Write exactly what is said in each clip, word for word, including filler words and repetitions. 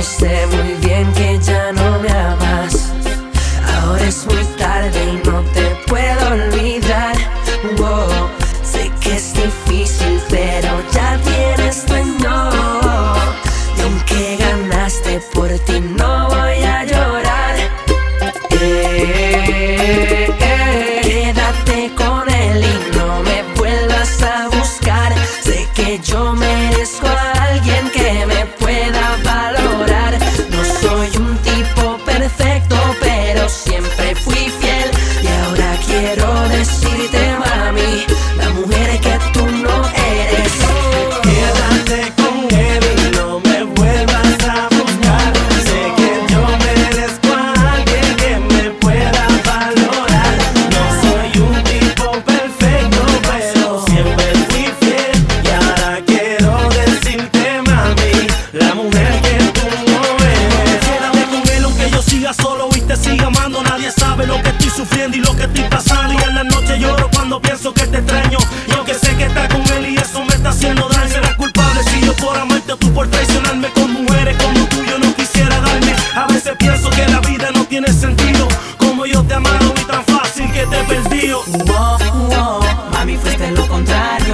sé muy bien que ya no me amas. Ahora es muy tarde y no te puedo olvidar. Wow, sé que es difícil, pero ya tienes dueño. Y aunque ganaste, por ti no voy a llorar. Eh, eh, quédate con él y no me vuelvas a buscar. Sé que yo merezco a alguien que me pueda valorar. No soy un tipo perfecto, pero siempre fui fiel. Y ahora quiero decirte, mami, la mujer que tú no eres. Quédate con él y no me vuelvas a buscar. Sé que yo merezco a alguien que me pueda valorar. No soy un tipo perfecto, pero siempre fui fiel. Y ahora quiero decirte, mami, la mujer que tú no eres. Quédate con él aunque yo siga solo y te siga amando. Nadie sabe lo que estoy sufriendo y lo que estoy pasando. Y en la noche lloro cuando pienso que te extraño. Y aunque sé que estás con él y eso me está haciendo daño, serás culpable si yo por amarte o tú por traicionarme. Con mujeres como tú yo no quisiera darme. A veces pienso que la vida no tiene sentido. Como yo te amado y tan fácil que te he perdido. Wow, wow, mami, fuiste lo contrario.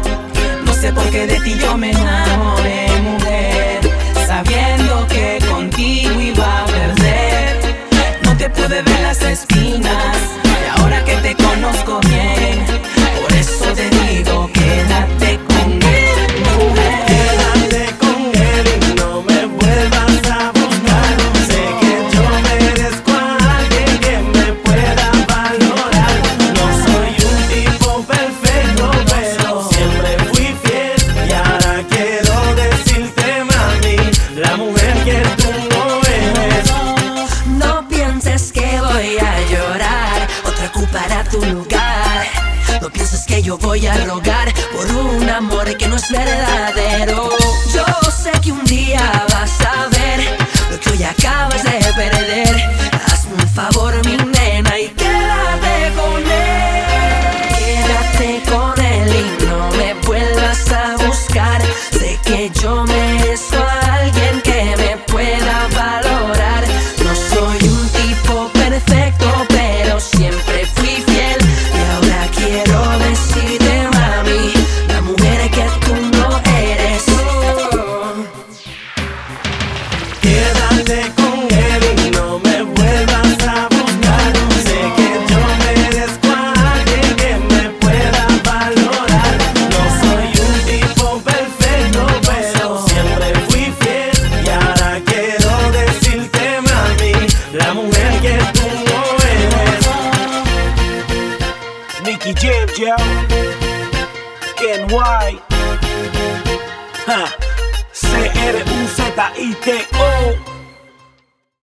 No sé por qué de ti yo me enamoré, mujer, sabiendo que contigo iba a perder. No te pude ver las espinas y ahora que te conozco bien, por eso te digo, quédate con él, mujer. Quédate con él y no me vuelvas a buscar. Sé que yo merezco a alguien que me pueda valorar. No soy un tipo perfecto, pero siempre fui fiel. Y ahora quiero decirte, mami, la mujer que tú no eres. No pienses que voy a llorar, otra ocupará tu lugar. No pienses que yo voy a rogar por un amor que no es verdadero. Yo sé que un día vas a ver lo que hoy acabas de perder. Hazme un favor, mi nena, y quédate con él. Quédate con él y no me vuelvas a buscar. Sé que yo merezco a alguien que me pueda valorar. No soy un tipo perfecto, pero siempre fui fiel. Y ahora quiero decirte, mami, la mujer que tú no eres. Oh. Quédate con él y no me vuelvas a buscar. Sé que yo merezco a alguien que me pueda valorar. No soy un tipo perfecto, pero siempre fui fiel. Y ahora quiero decirte, mami, la mujer que tú no eres. Nicky Jam, yo Ken White, ja. C R U Z I T O